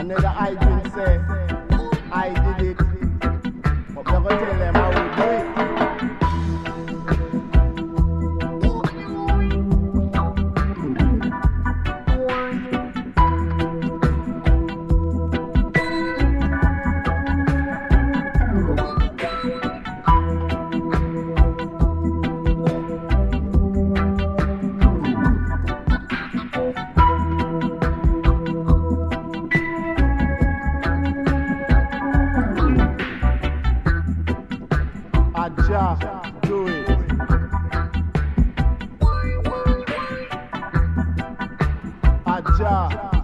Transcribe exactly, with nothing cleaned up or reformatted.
Another hygiene say, I did it. But never tell them how we do it. Jah, do it. Jah.